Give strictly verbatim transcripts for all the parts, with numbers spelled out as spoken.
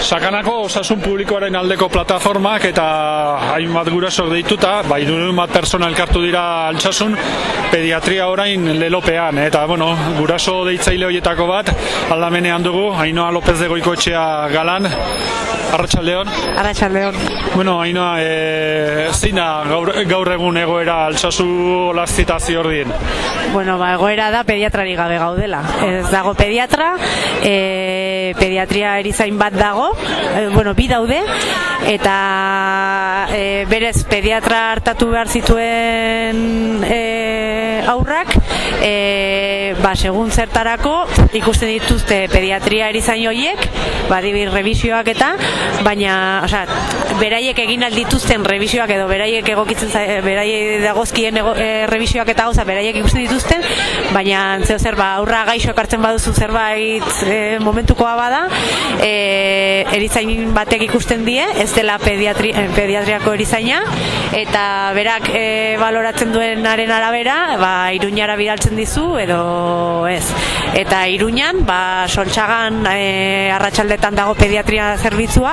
Sakanako osasun publikoaren aldeko plataformak eta hainbat gurasok deituta, ba, hirurehun bat pertsona elkartu dira Altsasun pediatria orain lelopean, eta bueno, guraso deitzaile horietako bat aldamenean dugu, Ainhoa López de Goikoetxea Galan. Arratsaldeon. Arratsaldeon. Bueno, Ainhoa, e, zein da gaur, gaur egun egoera Altsasu olazitazio ordien? Bueno, ba, egoera da pediatrari gabe gaudela. Ez dago pediatra, e, pediatria erizain bat dago, e, bueno, bi daude, eta e, berez pediatra hartatu behar zituen e, aurrak, e, ba, segun zertarako ikusten dituzte pediatria erizain horiek, badibir revisioak eta, baina, osea, beraiek egin aldituzten revisioak edo beraiek egokitzen beraiek dagozkien ego, e, revisioak eta gauza beraiek ikusten dituzten, baina zeo zer, ba, aurra gaixo ekartzen baduzu zerbait e, momentukoa bada, e, erizain batek ikusten die, ez dela pediatri, pediatriako erizaina, eta berak e, baloratzen duenaren arabera, ba, Iruñara bidaltzen dizu edo ez. Eta Iruñan, ba, Soltsagan e, arratsaldetan dago pediatria zerbitzua,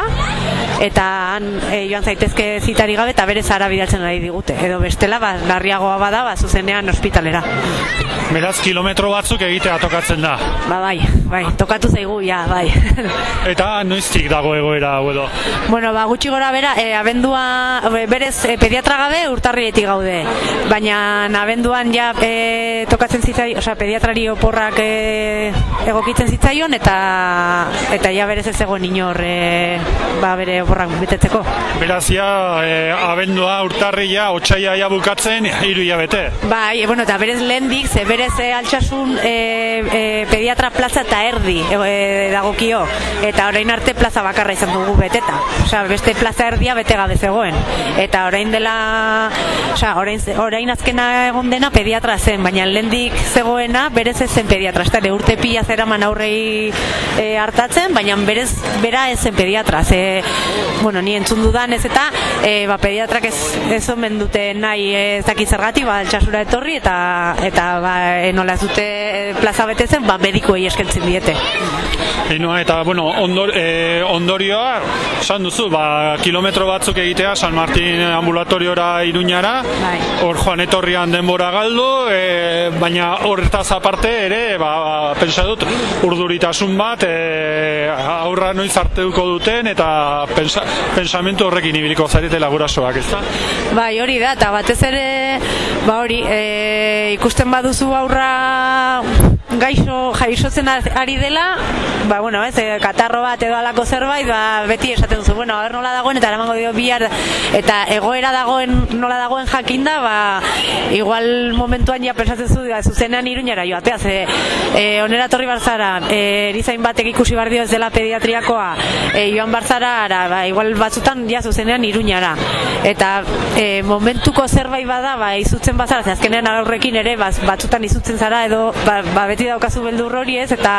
eta han e, joan zaitezke zitari gabe eta berez ara bidaltzen ari digute. Edo bestela, ba, larriagoa bada, ba, zuzenean ospitalera. Beraz, kilometro batzuk egitea tokatzen da. Ba, bai, bai, tokatu zaigu, ja, bai. Eta noiztik dago egoera, edo? Bueno, ba, gutxi gora bera, e, abendua, berez, e, pediatra gabe urtarrietik gaude. Baina abenduan ja e, tokatzen zitzaion, osea, pediatrari oporrak e, egokitzen zitzaion, eta eta ja berez ez zegoen inor e, ba, bere oporrak betetzeko. Beraz, ja, e, abendua urtarria, otsaila ja bukatzen, hiru hilabete. Bai, bueno, eta berez lehendik, ze berez e, Altsasun e, e, pediatra plaza eta erdi e, dagokio, eta orain arte plaza bakarra izan dugu beteta. Osea, beste plaza erdia bete gabe zegoen. Eta orain dela, osea, orain, orain azkena egon dena pediatra zen, baina lehendik zegoena berez ez zen pediatra. Eta urte pila zeraman aurrei e, hartatzen, baina berez bera ez zen pediatra. Ze, bueno, ni entzun dudan ez eta e, ba, pediatrak ez, ez omen dute nahi ez dakit zergatik, ba, Altsasura etorri eta eta ba, e, nola ez dute plaza betetzen, ba, medikuei eskentzen diete. Inoa, eta, bueno, ondor, e, ondorioa, esan duzu, ba, kilometro batzuk egitea San Martin ambulatoriora Iruñara, bai. Hor joan etorrian denbora galdu, e, baina horretaz aparte ere, ba, pentsa dut, urduritasun bat, e, aurra noiz hartuko duten, eta pensa, pensamentu horrekin ibiliko zaretela gurasoak, ez da? Bai, hori da, eta batez ere, ba hori, e, ikusten baduzu aurra gaixo jaisotzen ari dela, ba, bueno, ez, e, katarro bat edo alako zerbait, ba, beti esaten duzu, bueno, a ber nola dagoen, eta eramango dio bihar, eta egoera dagoen, nola dagoen jakinda, ba, igual momentuan ja pensatzen zu, da, zuzenean Iruñara joatea, ze, e, onera torri barzara, e, erizain batek ikusi bar dio ez dela pediatriakoa, e, joan barzara, ara, ba, igual batzutan ja zuzenean Iruñara, eta e, momentuko zerbait bada, ba, izutzen bazara, ze azkenean aurrekin ere, ba, batzutan izutzen zara, edo, ba, ba beti daukazu beldur hori ez, eta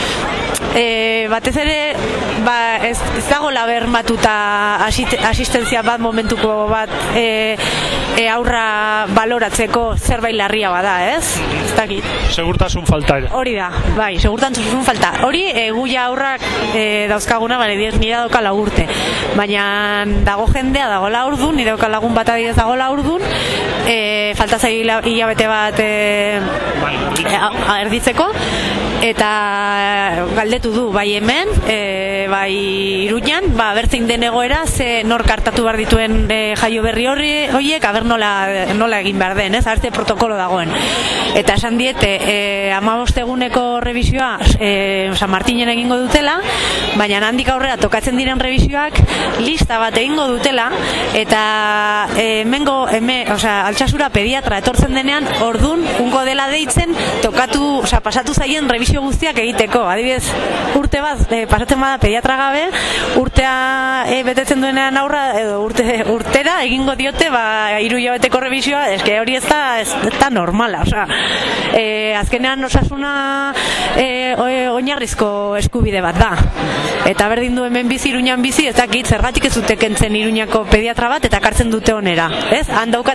e, batez ere ba, ez, ez dago labermatuta asistentzia bat momentuko bat e, e, aurra baloratzeko zerbait larria bada, ez? Ez dakit. Segurtasun falta. Hori da, bai, segurtasun falta. Hori, e, guia aurrak e, dauzkaguna, bale, nire dauka urte. Baina dago jendea, dago laurdun, nire dauka lagun bat adidez dago laurdun, e, falta zai hilabete bat e, e, erditzeko, eta galdetu du, bai hemen, e, bai Iruñan, ba, bertzein den egoera, ze nor kartatu behar dituen e, jaio berri horri, horiek, aber nola, nola egin behar den, ez, arte protokolo dagoen. Eta esan diete, e, hamabost eguneko revisioa e, San Martinen egingo dutela, baina handik aurrera tokatzen diren revisioak lista bat egingo dutela, eta e, mengo, eme, osea, Altsasura pediatra etortzen denean, ordun ungo dela deitzen, tokatu, osea, pasatu zaien revisio guztiak egiteko. Adibidez, urte bat, e, pasatzen bada pediatra gabe, urtea e, betetzen duenean aurra, edo urte, urtera egingo diote, ba, hiru hilabeteko revisioa, eske hori ez da, ez da normala, osea, e, azkenean osasuna e, oinarrizko eskubide bat da. Eta berdin du hemen bizi, Iruñan bizi, ez dakit, zergatik ez dute kentzen Iruñako pediatra bat, eta kartzen dute onera, ez? Han daukate aukera,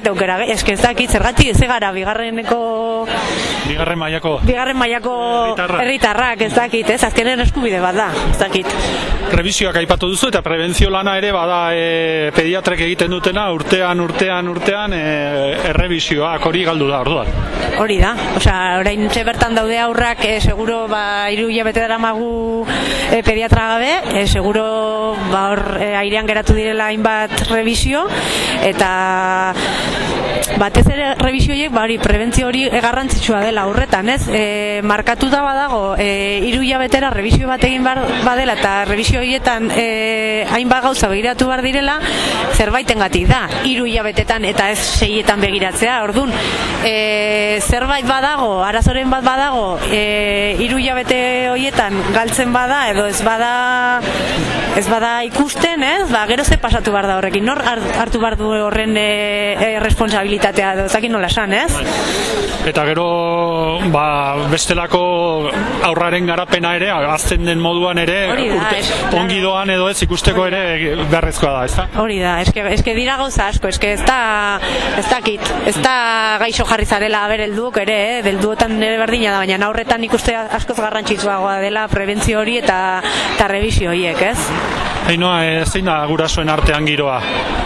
eske ez dakit, zergatik ez gara bigarreneko Bigarren mailako bigarren mailako herritarrak, ez dakit, ez, azkenen eskubide bat da, ez dakit. Revisioak aipatu duzu eta prebentzio lana ere bada e, pediatrek egiten dutena urtean, urtean, urtean e, errevisioak hori galdu da orduan. Hori da, osea, orain bertan daude aurrak, e, seguro ba hiru hilabete daramagu e, pediatra gabe, e, seguro ba hor e, airean geratu direla hainbat revisio eta batez ere revisio horiek ba hori prebentzio hori garrantzitsua dela aurretan, ez? E, markatuta badago e, hiru hilabetera revisio bat egin bar, badela eta revisio horietan e, hainbat gauza begiratu bar direla, zerbaitengatik da hiru hilabetetan eta ez seietan begiratzea. Ordun, e, zerbait badago, arazoren bat badago, e, hiru hilabete horietan galtzen bada edo ez bada ez bada ikusten, ez? Ba, gero ze pasatu bar da horrekin. Nor hartu bar du horren e, e, responsabilitatea edo ezakit nola esan, ez? Eta gero ba, bestelako aurraren garapena ere, azten den moduan ere, da, urte, es, ongi doan edo ez ikusteko ere beharrezkoa da, ez da? Hori da, eske, eske dira gauza asko, eske ez da, ez dakit, ez da gaixo jarri zarela ber helduk ere, eh? Helduotan ere berdina da, baina aurretan ikuste askoz garrantzitsuagoa dela prebentzio hori eta, eta revisio horiek, ez? Ainhoa, e, zein da gurasoen artean giroa?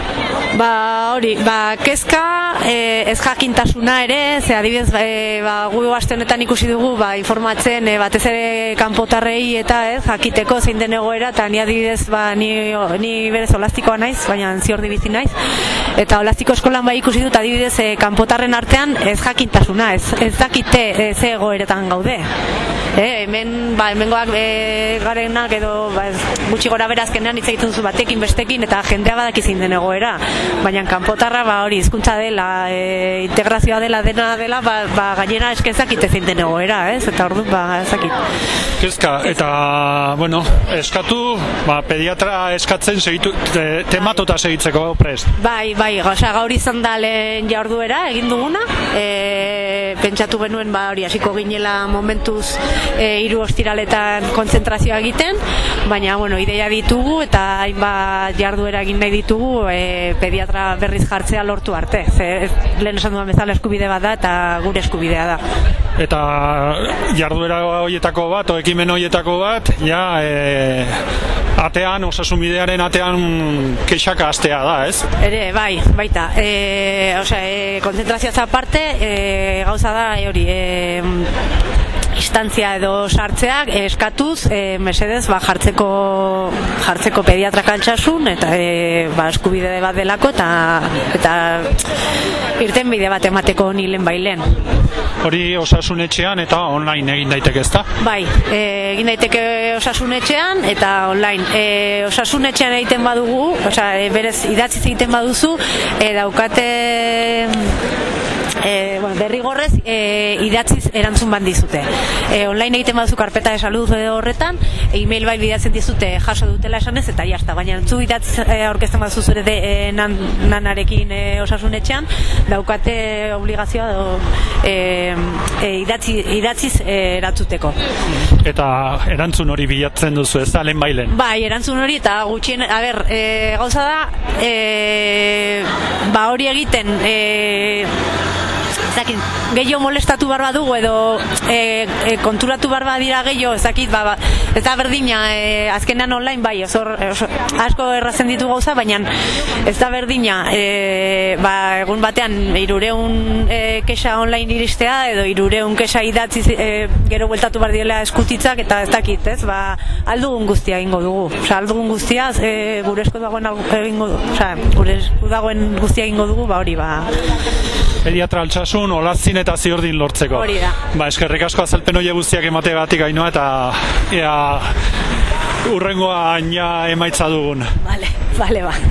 Ba, hori, ba, kezka, e, ez jakintasuna ere, ze adibidez, e, ba, gu aste honetan ikusi dugu, ba, informatzen, e, batez ere kanpotarrei eta ez, jakiteko zein den egoera, eta ni adibidez, ba, ni, ni berez olastikoa naiz, baina ziordi bizi naiz, eta olastiko eskolan bai ikusi dut adibidez, e, kanpotarren artean ez jakintasuna, ez, ez dakite e, ze egoeretan gaude. E, hemen, ba, hemengoak e, garenak edo ba, gutxi gora berazkenean hitz egiten zu batekin bestekin eta jendea badaki zein den egoera, baina kanpotarra ba hori hizkuntza dela, e, integrazioa dela, dena dela, ba, ba gainera eske ezakite zein den egoera, ez? Eta orduan ba ezakit. Kezka eta bueno, eskatu, ba pediatra eskatzen segitu te, tematota segitzeko prest. Bai, bai, osea gaur izan da lehen jarduera egin duguna, e, pentsatu genuen ba hori hasiko ginela momentuz E, hiru ostiraletan kontzentrazioa egiten, baina bueno, ideia ditugu eta hainbat jarduera egin nahi ditugu e, pediatra berriz jartzea lortu arte. Ze, lehen esan duan bezala eskubide bat da eta gure eskubidea da. Eta jarduera horietako bat, o ekimen horietako bat, ja e, atean, osasunbidearen atean kexaka astea da, ez? Ere, bai, baita. E, osea, e, kontzentrazioaz aparte, e, gauza da, e, hori, e, instantzia edo sartzeak eskatuz e, mesedez ba, jartzeko jartzeko pediatra kantxasun eta e, ba, eskubide bat delako eta eta irten bide bat emateko ni lehen bailen. Hori osasunetxean eta online egin daiteke, ezta? Bai, e, egin daiteke osasunetxean eta online. E, osasunetxean egiten badugu, osea, e, berez idatziz egiten baduzu, e, daukate E, bueno, derrigorrez e, idatziz erantzun bat dizute. E, online egiten baduzu karpeta de salud edo horretan, e-mail bai bidatzen dizute jaso dutela esanez eta jazta, baina zu idatziz e, aurkezten baduzu zure de, e, nan, nanarekin e, osasunetxean, daukate obligazioa edo e, e, idatzi, idatziz e, erantzuteko. Eta erantzun hori bilatzen duzu, ez da, lehen bailen? Bai, erantzun hori eta gutxien, a ber, e, gauza da, e, ba hori egiten, e, Ezakit, gehiago molestatu barba dugu edo e, e, konturatu barba dira gehiago, ezakit, ba, ba, ez da berdina, e, azkenean online bai, oso, oso, asko errazen ditu gauza, baina ez da berdina, e, ba, egun batean hirureun e, kexa online iristea edo hirureun kexa idatzi e, gero bueltatu bar direla eskutitzak eta ez dakit, ez, ba, aldugun guztia egingo dugu, osea, aldugun guztia e, gure esku dagoen egingo, osea, gure esku dagoen guztia egingo dugu, ba, hori, ba, pediatra altsasun, olazin eta ziordin lortzeko. Hori da. Ba, eskerrik asko azalpen hori guztiak emategatik Ainhoa eta ea urrengoa aina emaitza dugun. Vale, vale, ba.